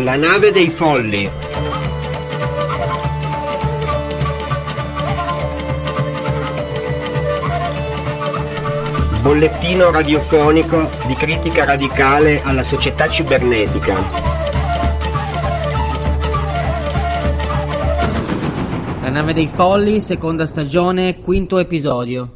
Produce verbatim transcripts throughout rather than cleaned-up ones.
La nave dei folli. Bollettino radiofonico di critica radicale alla società cibernetica. La nave dei folli, seconda stagione, quinto episodio.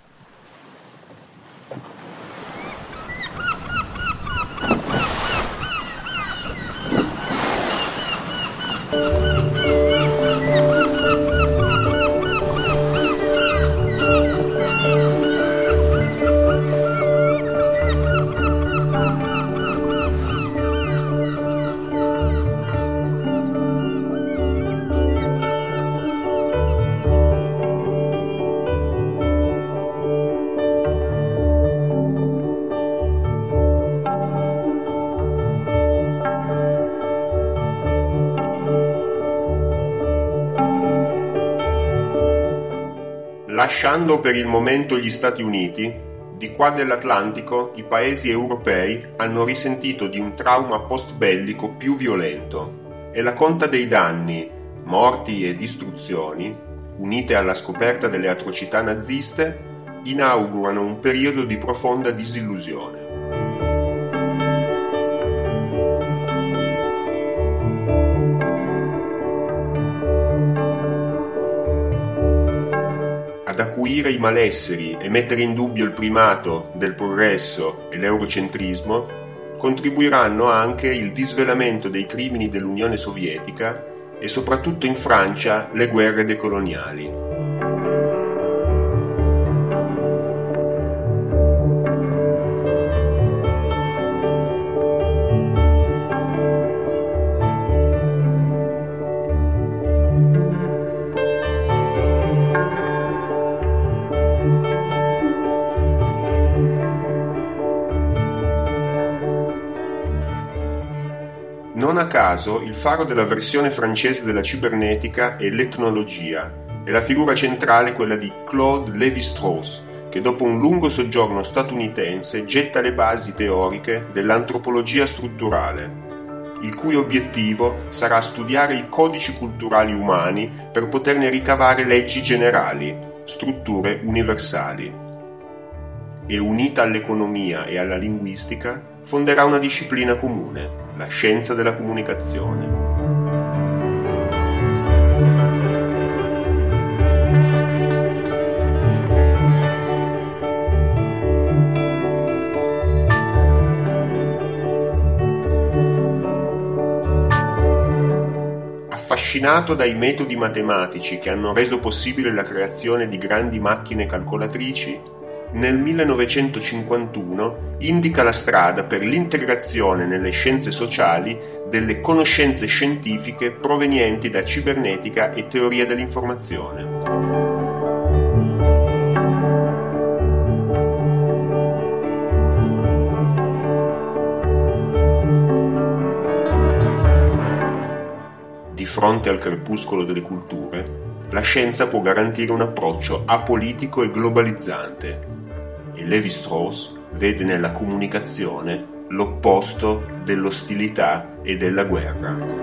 Lasciando per il momento gli Stati Uniti, di qua dell'Atlantico i paesi europei hanno risentito di un trauma post-bellico più violento e la conta dei danni, morti e distruzioni, unite alla scoperta delle atrocità naziste, inaugurano un periodo di profonda disillusione. Ad acuire i malesseri e mettere in dubbio il primato del progresso e l'eurocentrismo contribuiranno anche il disvelamento dei crimini dell'Unione Sovietica e soprattutto in Francia le guerre decoloniali. Non a caso il faro della versione francese della cibernetica è l'etnologia e la figura centrale è quella di Claude Lévi-Strauss, che dopo un lungo soggiorno statunitense getta le basi teoriche dell'antropologia strutturale, il cui obiettivo sarà studiare i codici culturali umani per poterne ricavare leggi generali, strutture universali. E unita all'economia e alla linguistica fonderà una disciplina comune, la scienza della comunicazione. Affascinato dai metodi matematici che hanno reso possibile la creazione di grandi macchine calcolatrici, nel millenovecentocinquantuno indica la strada per l'integrazione nelle scienze sociali delle conoscenze scientifiche provenienti da cibernetica e teoria dell'informazione. Di fronte al crepuscolo delle culture, la scienza può garantire un approccio apolitico e globalizzante, e Lévi-Strauss vede nella comunicazione l'opposto dell'ostilità e della guerra.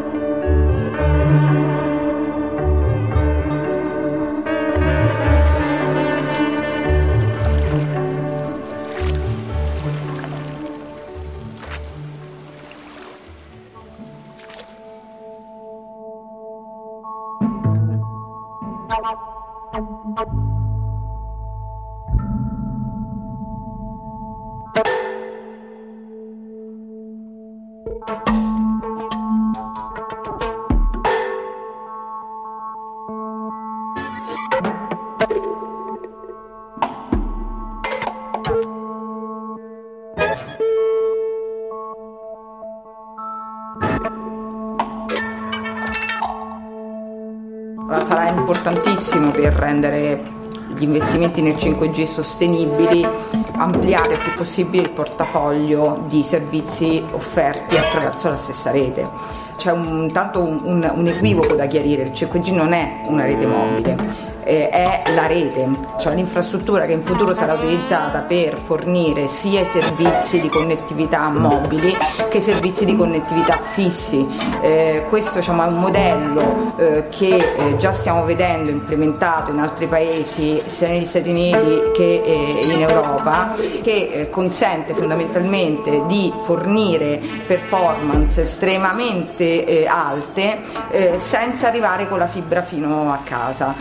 Sarà importantissimo per rendere gli investimenti nel cinque G sostenibili, ampliare il più possibile il portafoglio di servizi offerti attraverso la stessa rete. C'è un, tanto un, un, un equivoco da chiarire: il cinque G non è una rete mobile, eh, è la rete, cioè l'infrastruttura che in futuro sarà utilizzata per fornire sia i servizi di connettività mobili che i servizi di connettività fissi. Eh, questo diciamo, è un modello eh, che eh, già stiamo vedendo implementato in altri paesi, sia negli Stati Uniti che eh, in Europa, che eh, consente fondamentalmente di fornire performance estremamente eh, alte eh, senza arrivare con la fibra fino a casa.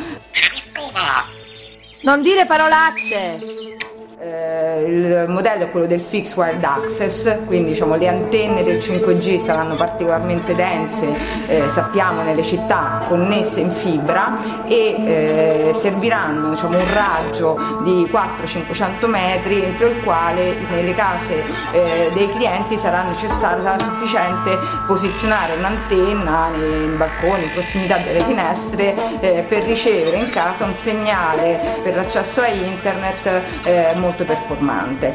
Non dire parolacce! Eh, il modello è quello del Fixed Wired Access, quindi diciamo, le antenne del cinque G saranno particolarmente dense, eh, sappiamo nelle città connesse in fibra e eh, serviranno diciamo, un raggio di quattrocento cinquecento metri entro il quale nelle case eh, dei clienti sarà necessario, sarà sufficiente posizionare un'antenna nei balconi, in prossimità delle finestre eh, per ricevere in casa un segnale per l'accesso a internet eh, molto performante.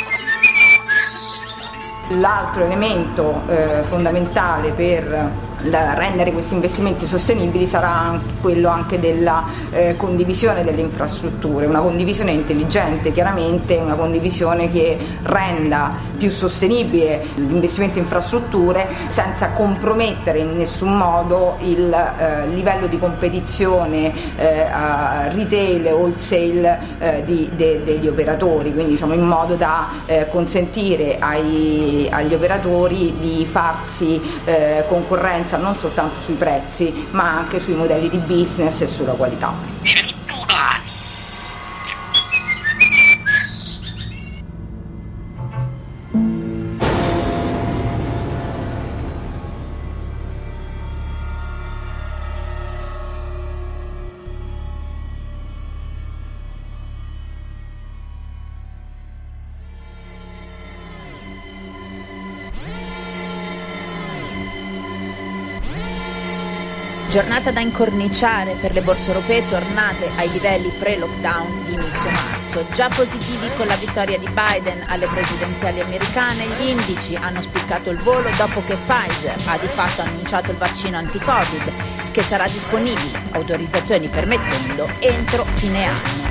L'altro elemento eh, fondamentale per la, rendere questi investimenti sostenibili sarà anche quello anche della eh, condivisione delle infrastrutture, una condivisione intelligente, chiaramente una condivisione che renda più sostenibile l'investimento in infrastrutture senza compromettere in nessun modo il eh, livello di competizione eh, a retail e wholesale eh, di, de, degli operatori, quindi diciamo in modo da eh, consentire ai, agli operatori di farsi eh, concorrenza non soltanto sui prezzi ma anche sui modelli di business e sulla qualità. Giornata da incorniciare per le borse europee tornate ai livelli pre-lockdown di inizio marzo. Già positivi con la vittoria di Biden alle presidenziali americane, gli indici hanno spiccato il volo dopo che Pfizer ha di fatto annunciato il vaccino anti-Covid che sarà disponibile, autorizzazioni permettendo, entro fine anno.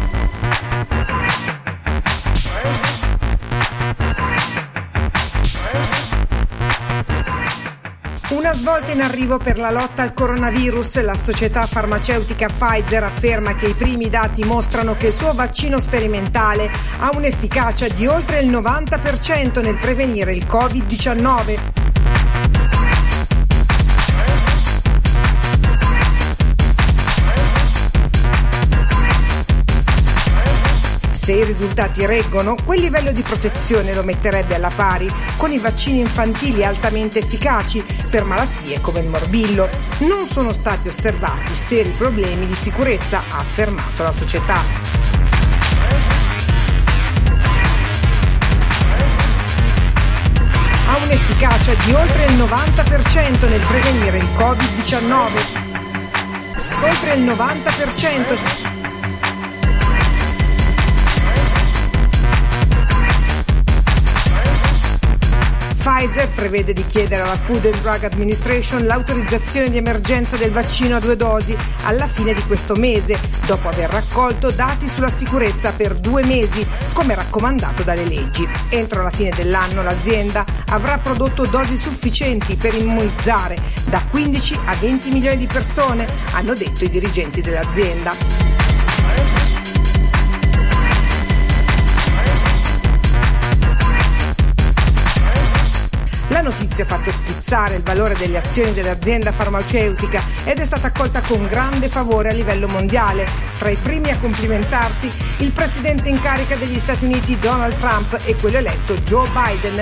Una svolta in arrivo per la lotta al coronavirus. La società farmaceutica Pfizer afferma che i primi dati mostrano che il suo vaccino sperimentale ha un'efficacia di oltre il novanta per cento nel prevenire il covid diciannove. Se i risultati reggono, quel livello di protezione lo metterebbe alla pari con i vaccini infantili altamente efficaci per malattie come il morbillo. Non sono stati osservati seri problemi di sicurezza, ha affermato la società. Ha un'efficacia di oltre il novanta per cento nel prevenire il covid diciannove. Oltre il novanta per cento. Pfizer prevede di chiedere alla Food and Drug Administration l'autorizzazione di emergenza del vaccino a due dosi alla fine di questo mese, dopo aver raccolto dati sulla sicurezza per due mesi, come raccomandato dalle leggi. Entro la fine dell'anno l'azienda avrà prodotto dosi sufficienti per immunizzare da quindici a venti milioni di persone, hanno detto i dirigenti dell'azienda. La notizia ha fatto schizzare il valore delle azioni dell'azienda farmaceutica ed è stata accolta con grande favore a livello mondiale. Tra i primi a complimentarsi il presidente in carica degli Stati Uniti Donald Trump e quello eletto Joe Biden.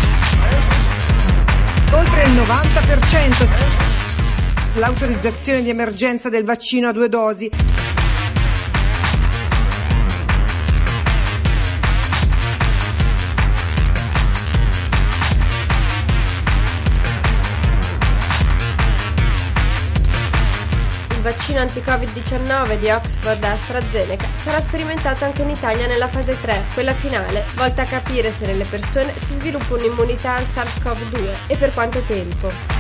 Oltre il novanta per cento l'autorizzazione di emergenza del vaccino a due dosi. Il vaccino anti-covid diciannove di Oxford AstraZeneca sarà sperimentato anche in Italia nella fase tre, quella finale, volta a capire se nelle persone si sviluppa un'immunità al SARS-CoV due e per quanto tempo.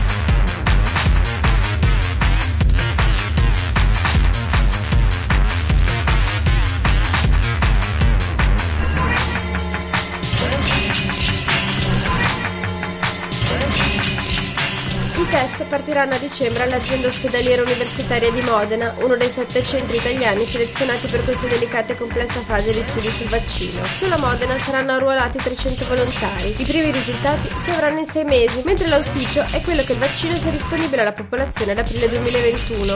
partiranno a dicembre all'azienda ospedaliera universitaria di Modena, uno dei sette centri italiani selezionati per questa delicata e complessa fase di studi sul vaccino. Sulla Modena saranno arruolati trecento volontari. I primi risultati si avranno in sei mesi, mentre l'auspicio è quello che il vaccino sia disponibile alla popolazione ad aprile duemilaventuno.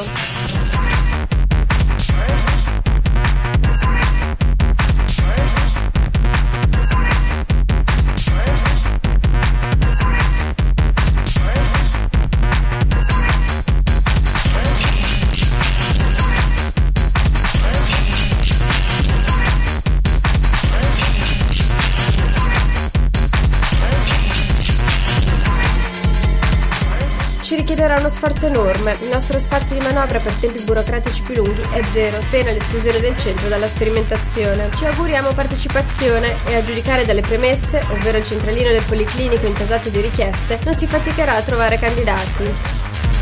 Ci richiederà uno sforzo enorme. Il nostro spazio di manovra per tempi burocratici più lunghi è zero, pena l'esclusione del centro dalla sperimentazione. Ci auguriamo partecipazione e a giudicare dalle premesse, ovvero il centralino del policlinico intasato di richieste, non si faticherà a trovare candidati.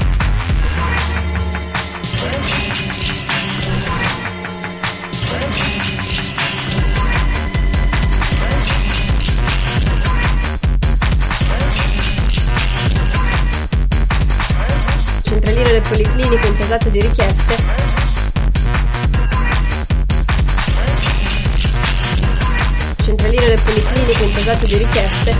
Centralino del policlinico intasato di richieste. Centralino del policlinico intasato di richieste.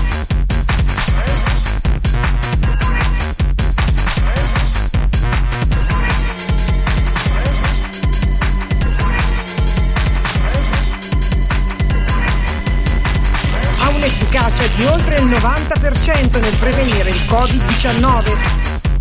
Ha un'efficacia di oltre il novanta per cento nel prevenire il covid diciannove.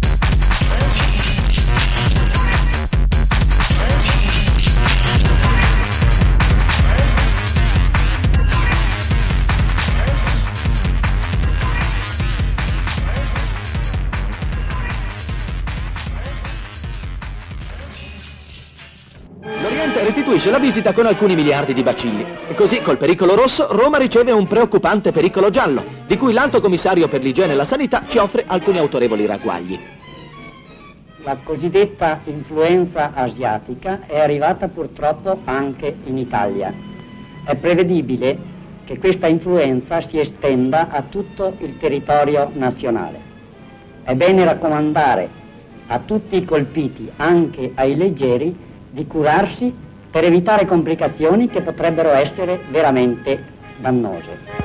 Restituisce la visita con alcuni miliardi di bacilli. Così, col pericolo rosso, Roma riceve un preoccupante pericolo giallo, di cui l'Alto Commissario per l'Igiene e la Sanità ci offre alcuni autorevoli ragguagli. La cosiddetta influenza asiatica è arrivata purtroppo anche in Italia. È prevedibile che questa influenza si estenda a tutto il territorio nazionale. È bene raccomandare a tutti i colpiti, anche ai leggeri, di curarsi per evitare complicazioni che potrebbero essere veramente dannose.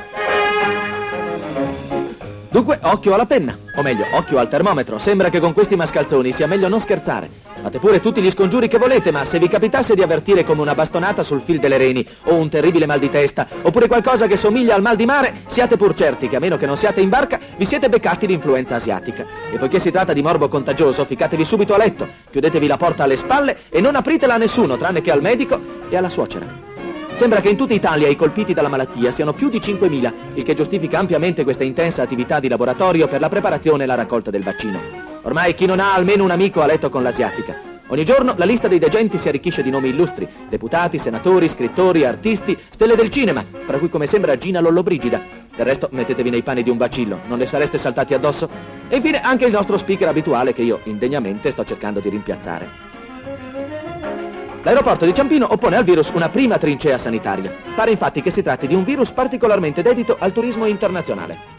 Dunque, occhio alla penna, o meglio, occhio al termometro. Sembra che con questi mascalzoni sia meglio non scherzare. Fate pure tutti gli scongiuri che volete, ma se vi capitasse di avvertire come una bastonata sul fil delle reni, o un terribile mal di testa, oppure qualcosa che somiglia al mal di mare, siate pur certi che, a meno che non siate in barca, vi siete beccati l'influenza asiatica. E poiché si tratta di morbo contagioso, ficatevi subito a letto, chiudetevi la porta alle spalle e non apritela a nessuno, tranne che al medico e alla suocera. Sembra che in tutta Italia i colpiti dalla malattia siano più di cinquemila, il che giustifica ampiamente questa intensa attività di laboratorio per la preparazione e la raccolta del vaccino. Ormai chi non ha almeno un amico a letto con l'asiatica. Ogni giorno la lista dei degenti si arricchisce di nomi illustri, deputati, senatori, scrittori, artisti, stelle del cinema, fra cui come sembra Gina Lollobrigida. Del resto mettetevi nei panni di un bacillo, non le sareste saltati addosso? E infine anche il nostro speaker abituale che io indegnamente sto cercando di rimpiazzare. L'aeroporto di Ciampino oppone al virus una prima trincea sanitaria. Pare infatti che si tratti di un virus particolarmente dedito al turismo internazionale.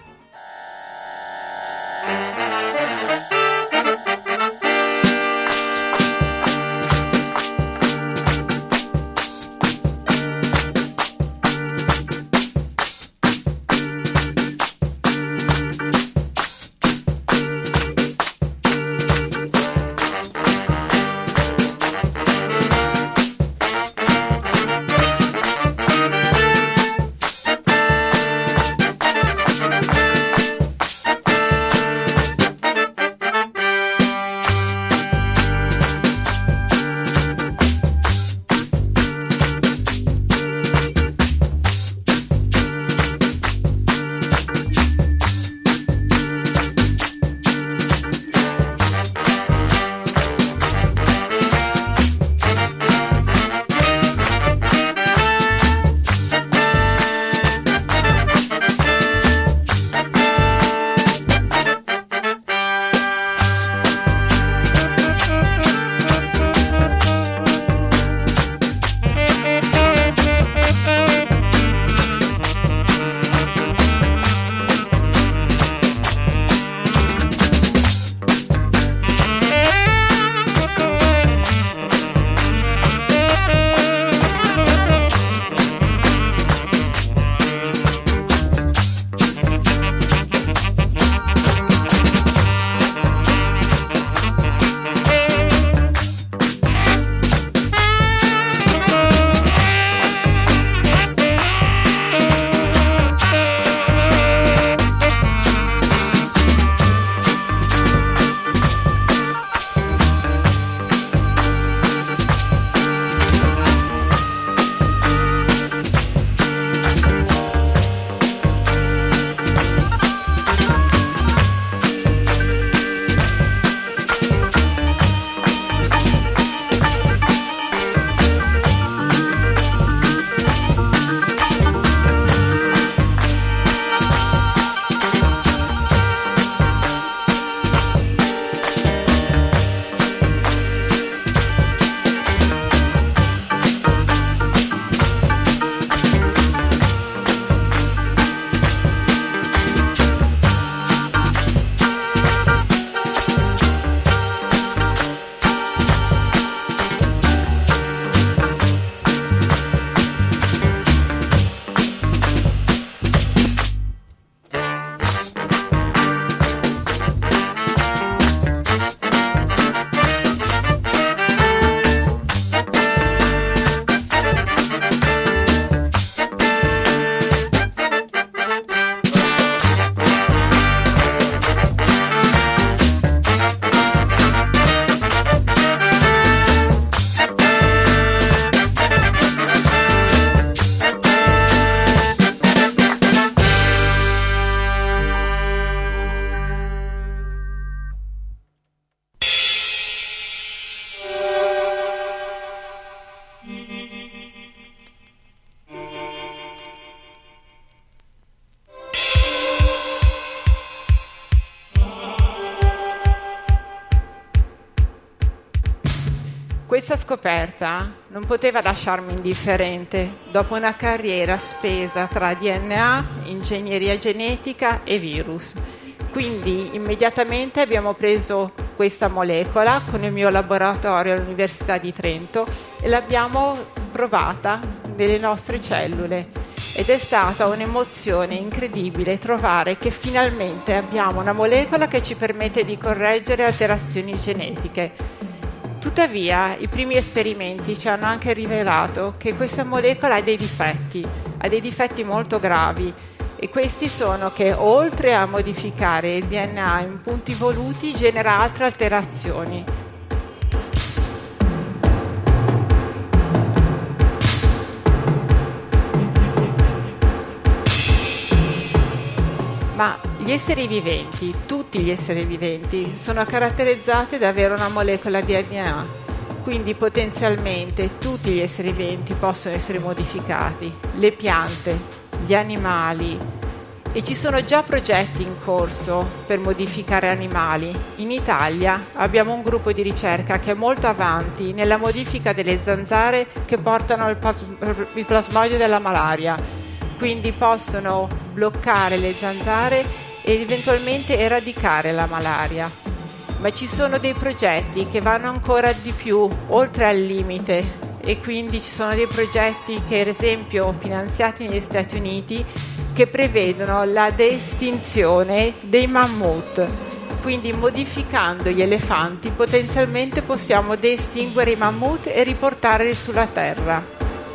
Questa scoperta non poteva lasciarmi indifferente dopo una carriera spesa tra D N A, ingegneria genetica e virus. Quindi immediatamente abbiamo preso questa molecola con il mio laboratorio all'Università di Trento e l'abbiamo provata nelle nostre cellule. Ed è stata un'emozione incredibile trovare che finalmente abbiamo una molecola che ci permette di correggere alterazioni genetiche. Tuttavia, i primi esperimenti ci hanno anche rivelato che questa molecola ha dei difetti, ha dei difetti molto gravi, e questi sono che oltre a modificare il D N A in punti voluti genera altre alterazioni. Ma gli esseri viventi, tutti gli esseri viventi, sono caratterizzati da avere una molecola D N A, quindi potenzialmente tutti gli esseri viventi possono essere modificati, le piante, gli animali, e ci sono già progetti in corso per modificare animali. In Italia abbiamo un gruppo di ricerca che è molto avanti nella modifica delle zanzare che portano il, plas- il plasmogio della malaria, quindi possono bloccare le zanzare ed eventualmente eradicare la malaria. Ma ci sono dei progetti che vanno ancora di più, oltre al limite, e quindi ci sono dei progetti che, ad esempio, finanziati negli Stati Uniti, che prevedono la estinzione dei mammut. Quindi modificando gli elefanti potenzialmente possiamo estinguere i mammut e riportarli sulla Terra.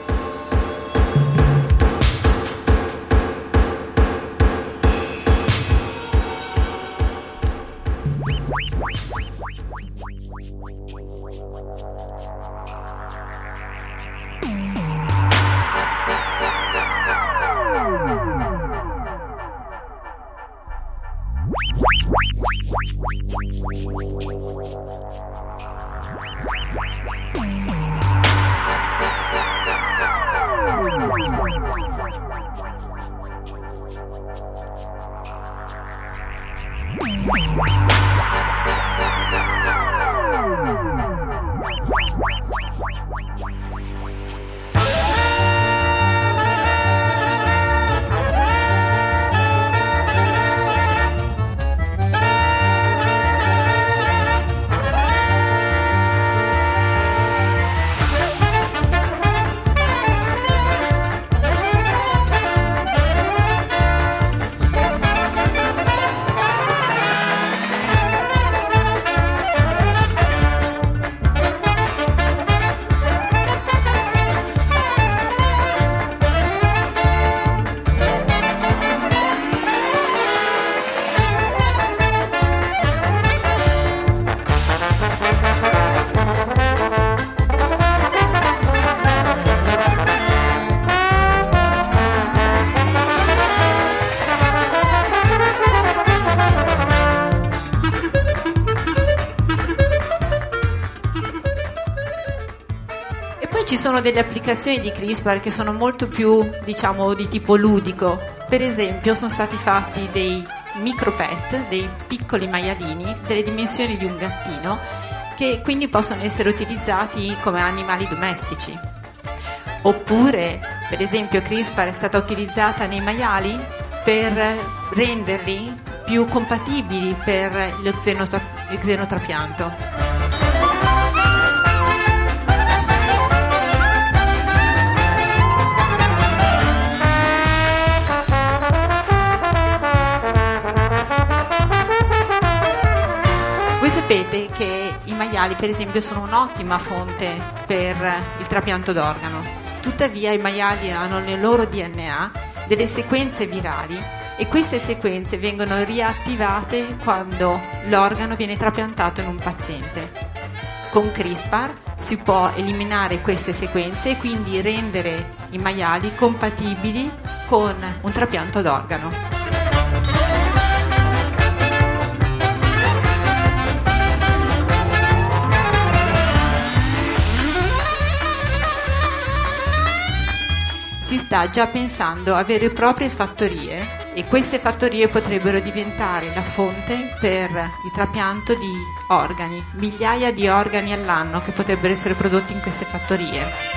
Ci sono delle applicazioni di CRISPR che sono molto più, diciamo, di tipo ludico. Per esempio sono stati fatti dei micropet, dei piccoli maialini delle dimensioni di un gattino, che quindi possono essere utilizzati come animali domestici. Oppure, per esempio, CRISPR è stata utilizzata nei maiali per renderli più compatibili per lo xenotra- il xenotrapianto. Voi sapete che i maiali, per esempio, sono un'ottima fonte per il trapianto d'organo. Tuttavia i maiali hanno nel loro D N A delle sequenze virali e queste sequenze vengono riattivate quando l'organo viene trapiantato in un paziente. Con CRISPR si può eliminare queste sequenze e quindi rendere i maiali compatibili con un trapianto d'organo. Si si sta già pensando a vere e proprie fattorie, e queste fattorie potrebbero diventare la fonte per il trapianto di organi, migliaia di organi all'anno che potrebbero essere prodotti in queste fattorie.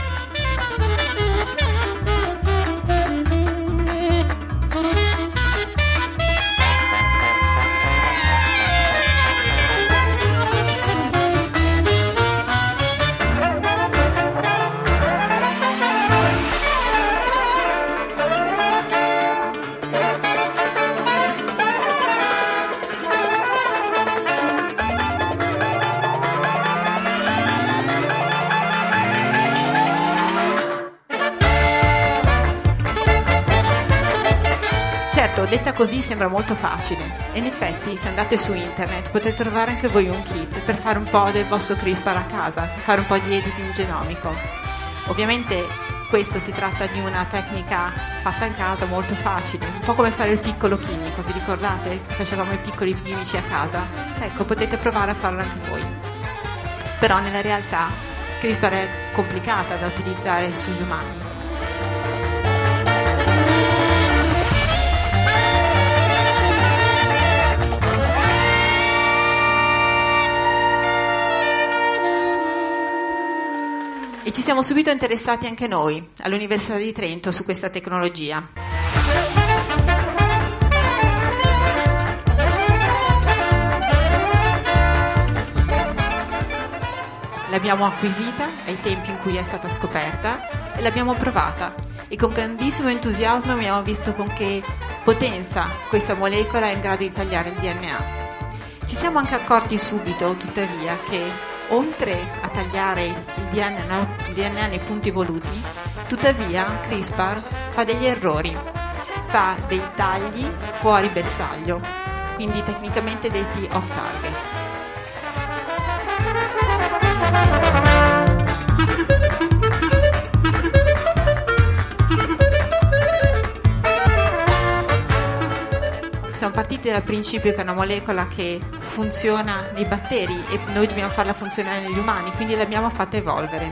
Detta così sembra molto facile, e in effetti se andate su internet potete trovare anche voi un kit per fare un po' del vostro CRISPR a casa, per fare un po' di editing genomico. Ovviamente questo si tratta di una tecnica fatta in casa molto facile, un po' come fare il piccolo chimico, vi ricordate? Facevamo i piccoli chimici a casa? Ecco, potete provare a farlo anche voi. Però nella realtà CRISPR è complicata da utilizzare sugli umani. E ci siamo subito interessati anche noi, all'Università di Trento, su questa tecnologia. L'abbiamo acquisita ai tempi in cui è stata scoperta e l'abbiamo provata. E con grandissimo entusiasmo abbiamo visto con che potenza questa molecola è in grado di tagliare il D N A. Ci siamo anche accorti subito, tuttavia, che oltre a tagliare il D N A, il D N A nei punti voluti, tuttavia CRISPR fa degli errori, fa dei tagli fuori bersaglio, quindi tecnicamente detti off target. Siamo partiti dal principio che è una molecola che funziona nei batteri e noi dobbiamo farla funzionare negli umani, quindi l'abbiamo fatta evolvere.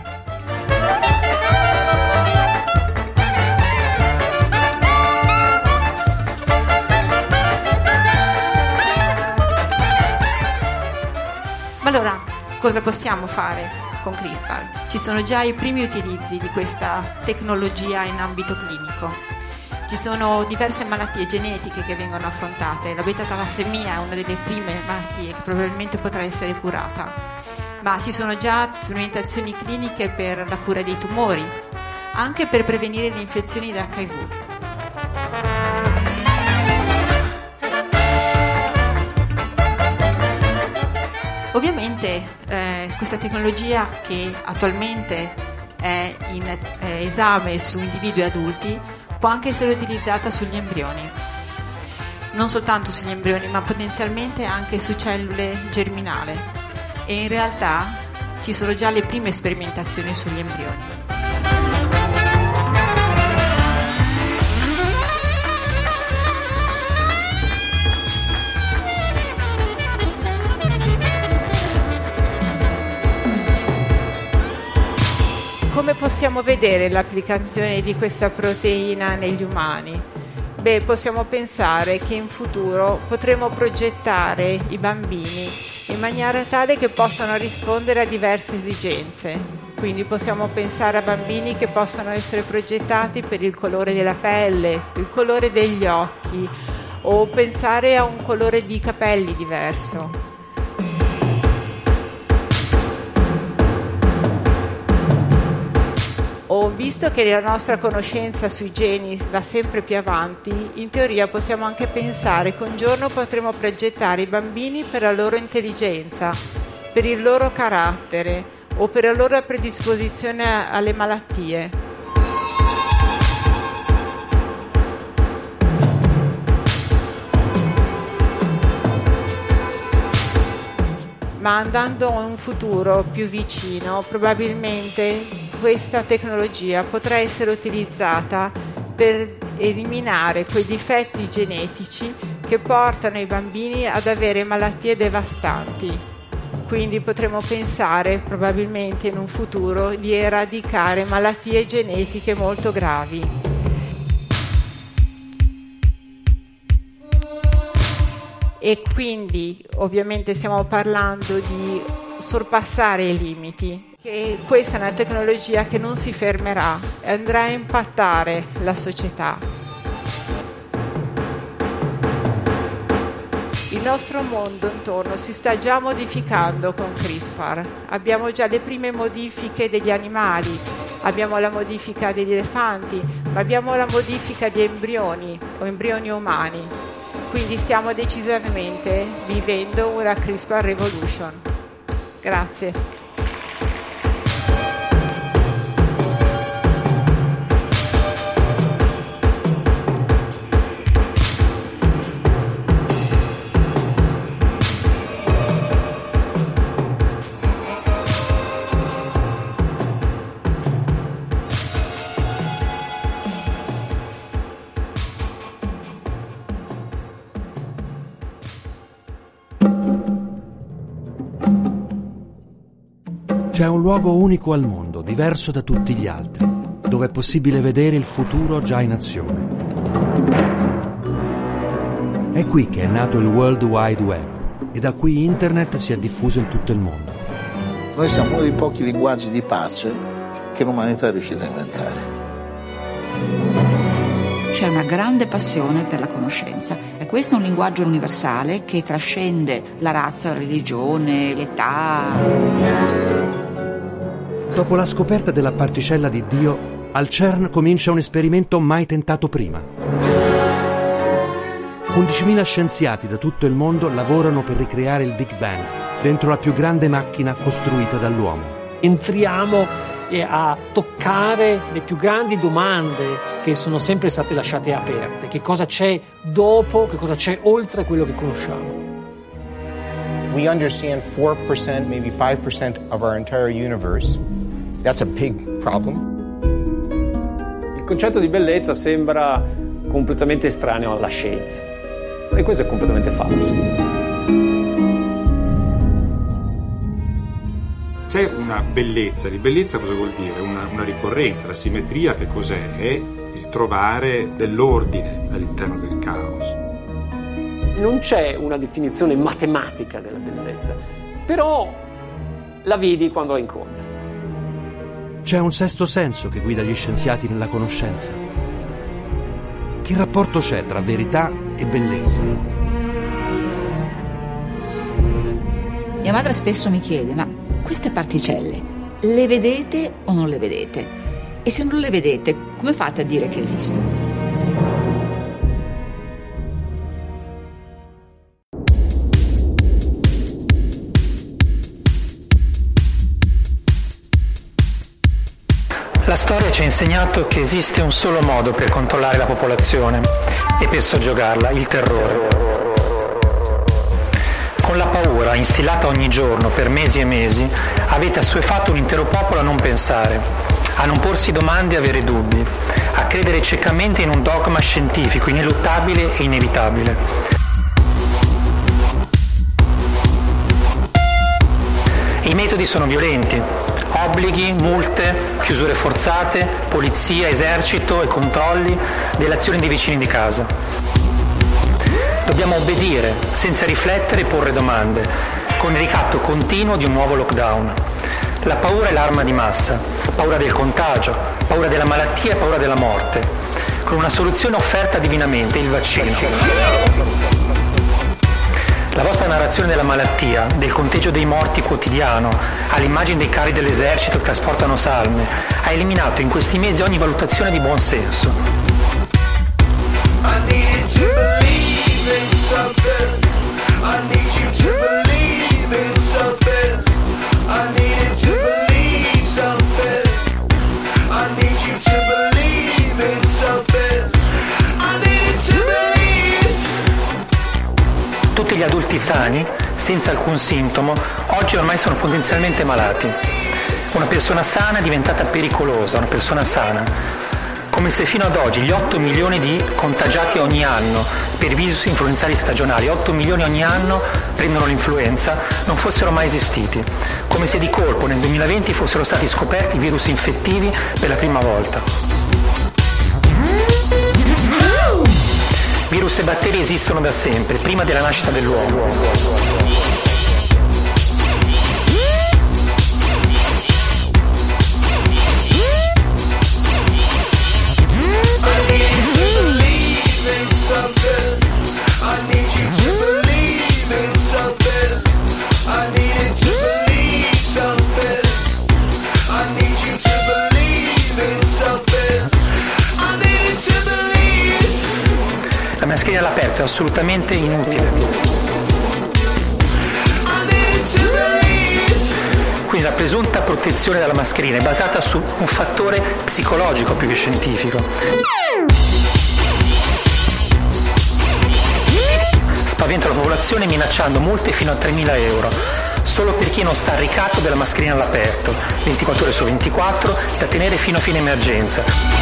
Ma allora, cosa possiamo fare con CRISPR? Ci sono già i primi utilizzi di questa tecnologia in ambito clinico. Ci sono diverse malattie genetiche che vengono affrontate. La beta-talassemia è una delle prime malattie che probabilmente potrà essere curata, ma ci sono già sperimentazioni cliniche per la cura dei tumori, anche per prevenire le infezioni da acca i vu. Ovviamente eh, questa tecnologia, che attualmente è in eh, esame su individui adulti, può anche essere utilizzata sugli embrioni, non soltanto sugli embrioni, ma potenzialmente anche su cellule germinali, e in realtà ci sono già le prime sperimentazioni sugli embrioni. Come possiamo vedere l'applicazione di questa proteina negli umani? Beh, possiamo pensare che in futuro potremo progettare i bambini in maniera tale che possano rispondere a diverse esigenze. Quindi possiamo pensare a bambini che possano essere progettati per il colore della pelle, il colore degli occhi, o pensare a un colore di capelli diverso. O visto che la nostra conoscenza sui geni va sempre più avanti, in teoria possiamo anche pensare che un giorno potremo progettare i bambini per la loro intelligenza, per il loro carattere o per la loro predisposizione alle malattie. Ma andando a un futuro più vicino, probabilmente questa tecnologia potrà essere utilizzata per eliminare quei difetti genetici che portano i bambini ad avere malattie devastanti. Quindi potremo pensare probabilmente in un futuro di eradicare malattie genetiche molto gravi. e quindi ovviamente stiamo parlando di sorpassare i limiti. Che questa è una tecnologia che non si fermerà e andrà a impattare la società. Il nostro mondo intorno si sta già modificando con CRISPR. Abbiamo già le prime modifiche degli animali, abbiamo la modifica degli elefanti, ma abbiamo la modifica di embrioni o embrioni umani. Quindi stiamo decisamente vivendo una CRISPR revolution. Grazie. C'è un luogo unico al mondo, diverso da tutti gli altri, dove è possibile vedere il futuro già in azione. È qui che è nato il World Wide Web e da qui Internet si è diffuso in tutto il mondo. Noi siamo uno dei pochi linguaggi di pace che l'umanità è riuscita a inventare. C'è una grande passione per la conoscenza e questo è un linguaggio universale che trascende la razza, la religione, l'età. Dopo la scoperta della particella di Dio, al CERN comincia un esperimento mai tentato prima. undicimila scienziati da tutto il mondo lavorano per ricreare il Big Bang dentro la più grande macchina costruita dall'uomo. Entriamo a toccare le più grandi domande che sono sempre state lasciate aperte. Che cosa c'è dopo, che cosa c'è oltre quello che conosciamo. We understand four percent, maybe five percent of our entire universe. That's a big problem. Il concetto di bellezza sembra completamente estraneo alla scienza. E questo è completamente falso. C'è una bellezza. Di bellezza cosa vuol dire? Una, una ricorrenza. La simmetria che cos'è? È il trovare dell'ordine all'interno del caos. Non c'è una definizione matematica della bellezza, però la vedi quando la incontri. C'è un sesto senso che guida gli scienziati nella conoscenza. Che rapporto c'è tra verità e bellezza? Mia madre spesso mi chiede, ma queste particelle le vedete o non le vedete? E se non le vedete, come fate a dire che esistono? La storia ci ha insegnato che esiste un solo modo per controllare la popolazione e per soggiogarla, il terrore. Con la paura instillata ogni giorno per mesi e mesi, avete assuefatto un intero popolo a non pensare, a non porsi domande e avere dubbi, a credere ciecamente in un dogma scientifico ineluttabile e inevitabile. I metodi sono violenti. Obblighi, multe, chiusure forzate, polizia, esercito e controlli delle azioni dei vicini di casa. Dobbiamo obbedire, senza riflettere e porre domande, con il ricatto continuo di un nuovo lockdown. La paura è l'arma di massa, paura del contagio, paura della malattia e paura della morte, con una soluzione offerta divinamente, il vaccino. La vostra narrazione della malattia, del conteggio dei morti quotidiano, all'immagine dei carri dell'esercito che trasportano salme, ha eliminato in questi mesi ogni valutazione di buon senso. Tutti gli adulti sani, senza alcun sintomo, oggi ormai sono potenzialmente malati. Una persona sana è diventata pericolosa, una persona sana. Come se fino ad oggi gli otto milioni di contagiati ogni anno per virus influenzali stagionali, otto milioni ogni anno prendono l'influenza, non fossero mai esistiti. Come se di colpo nel duemilaventi fossero stati scoperti virus infettivi per la prima volta. Virus e batteri esistono da sempre, prima della nascita dell'uomo. La mascherina all'aperto è assolutamente inutile. Quindi la presunta protezione dalla mascherina è basata su un fattore psicologico più che scientifico. Spaventa la popolazione minacciando multe fino a tremila euro, solo per chi non sta al ricatto della mascherina all'aperto, ventiquattro ore su ventiquattro, da tenere fino a fine emergenza.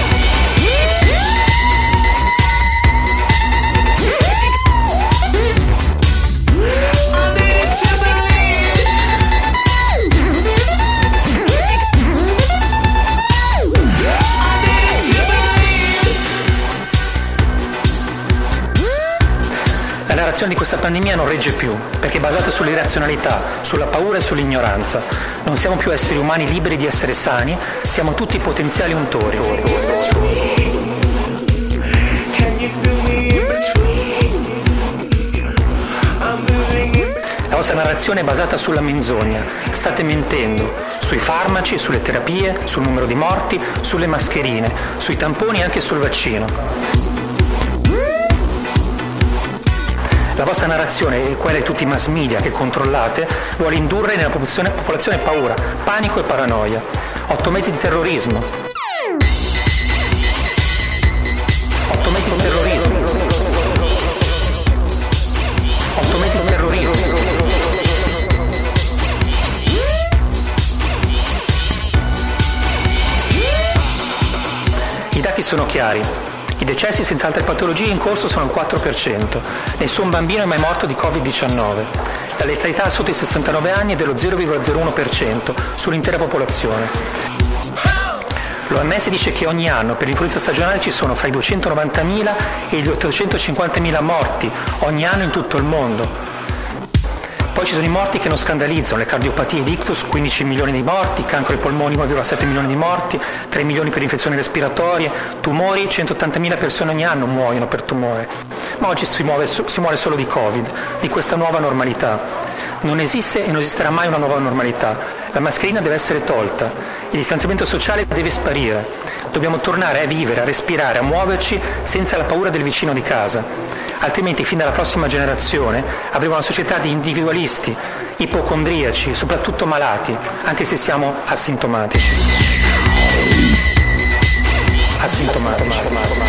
La narrazione di questa pandemia non regge più, perché è basata sull'irrazionalità, sulla paura e sull'ignoranza. Non siamo più esseri umani liberi di essere sani, siamo tutti potenziali untori. La vostra narrazione è basata sulla menzogna. State mentendo sui farmaci, sulle terapie, sul numero di morti, sulle mascherine, sui tamponi e anche sul vaccino. La vostra narrazione e quella di tutti i mass media che controllate vuole indurre nella popolazione, popolazione paura, panico e paranoia. Otto mesi di terrorismo. Otto mesi di terrorismo. Otto mesi di terrorismo. I dati sono chiari. I decessi senza altre patologie in corso sono il quattro per cento. Nessun bambino è mai morto di covid diciannove. La letalità sotto i sessantanove anni è dello zero virgola zero uno per cento sull'intera popolazione. L'O M S dice che ogni anno per l'influenza stagionale ci sono fra i duecentonovantamila e gli ottocentocinquantamila morti ogni anno in tutto il mondo. Poi ci sono i morti che non scandalizzano, le cardiopatie ed ictus, quindici milioni di morti, cancro ai polmoni, uno virgola sette milioni di morti, tre milioni per infezioni respiratorie, tumori, centottantamila persone ogni anno muoiono per tumore. Ma oggi si, muove, si muore solo di Covid, di questa nuova normalità. Non esiste e non esisterà mai una nuova normalità. La mascherina deve essere tolta, il distanziamento sociale deve sparire. Dobbiamo tornare a vivere, a respirare, a muoverci senza la paura del vicino di casa. Altrimenti, fin dalla prossima generazione, avremo una società di individualisti, ipocondriaci, soprattutto malati, anche se siamo asintomatici. Asintomatici.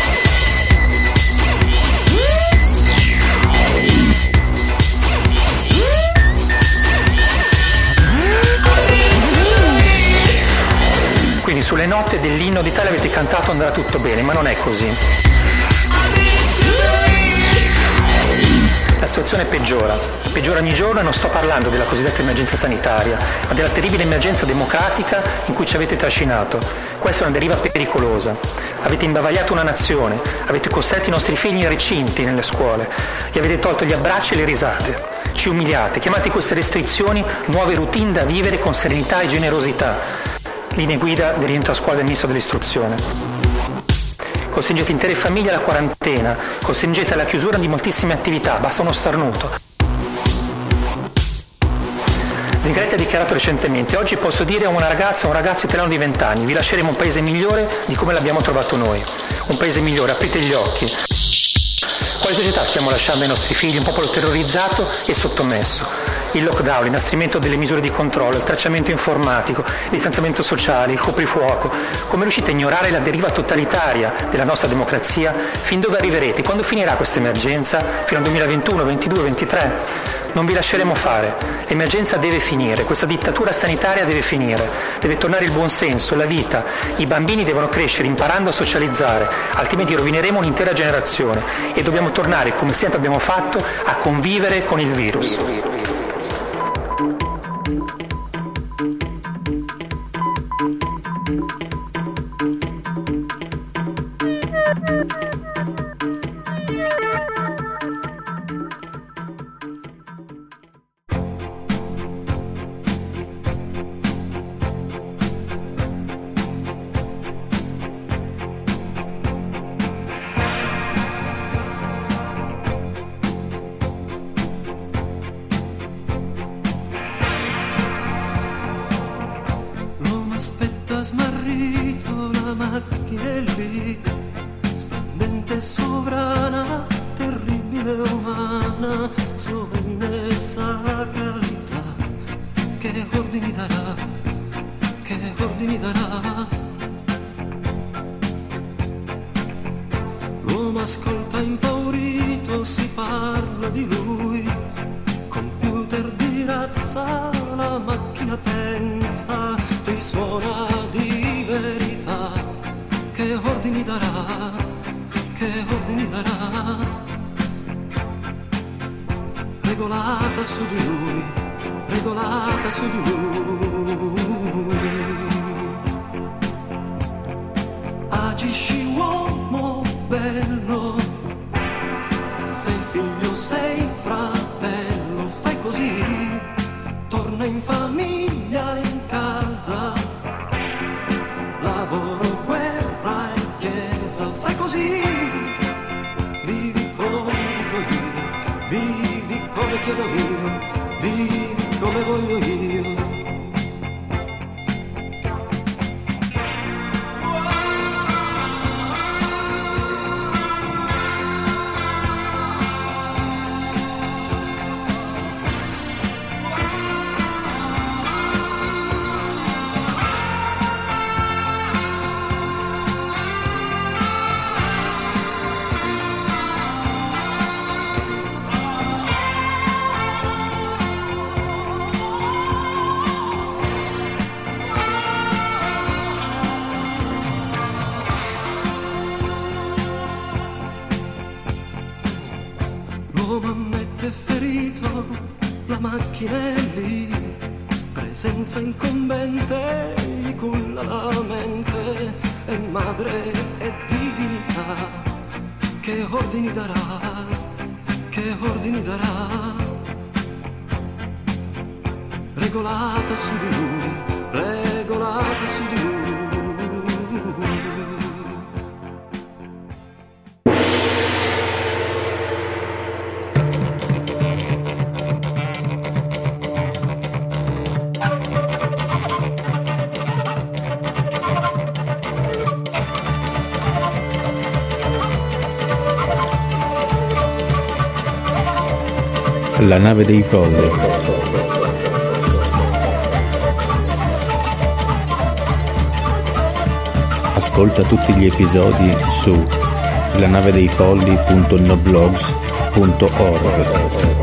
Quindi sulle note dell'inno d'Italia avete cantato andrà tutto bene, ma non è così. La situazione peggiora, peggiora ogni giorno e non sto parlando della cosiddetta emergenza sanitaria, ma della terribile emergenza democratica in cui ci avete trascinato. Questa è una deriva pericolosa. Avete imbavagliato una nazione, avete costretto i nostri figli in recinti nelle scuole, gli avete tolto gli abbracci e le risate. Ci umiliate, chiamate queste restrizioni nuove routine da vivere con serenità e generosità. Linee guida del rientro a scuola del ministro dell'istruzione. Costringete intere famiglie alla quarantena, costringete alla chiusura di moltissime attività, basta uno starnuto. Zingaretti ha dichiarato recentemente: oggi posso dire a una ragazza o un ragazzo italiano di venti anni, vi lasceremo un paese migliore di come l'abbiamo trovato noi. Un paese migliore, aprite gli occhi. Quale società stiamo lasciando ai nostri figli? Un popolo terrorizzato e sottomesso. Il lockdown, l'inasprimento delle misure di controllo, il tracciamento informatico, il distanziamento sociale, il coprifuoco. Come riuscite a ignorare la deriva totalitaria della nostra democrazia? Fin dove arriverete? Quando finirà questa emergenza? Fino al duemilaventuno, ventidue, ventitré? Non vi lasceremo fare. L'emergenza deve finire, questa dittatura sanitaria deve finire. Deve tornare il buonsenso, la vita. I bambini devono crescere imparando a socializzare, altrimenti rovineremo un'intera generazione. E dobbiamo tornare, come sempre abbiamo fatto, a convivere con il virus. Yeah. così, splendente, sovrana, terribile, umana, solenne sacralità, che ordini darà, che ordini darà. L'uomo ascolta impaurito, si parla di lui, computer di razza, la macchina pensa, risuona di verità, che ordini darà, che ordini darà. Regolata su di lui, regolata su di lui. Agisci uomo bello, sei figlio, sei fratello, fai così, torna in famiglia, in casa, lavoro, guerra in chiesa, fai così, vivi come dico io, vivi come chiedo io, vivi come voglio io. L'uomo ammette ferito, la macchina è lì, presenza incombente, gli culla la mente, è madre e divinità, che ordini darà, che ordini darà. Regolata su di lui, regolata su di lui. La nave dei folli. Ascolta tutti gli episodi su lanavedeifolli punto noblogs punto org.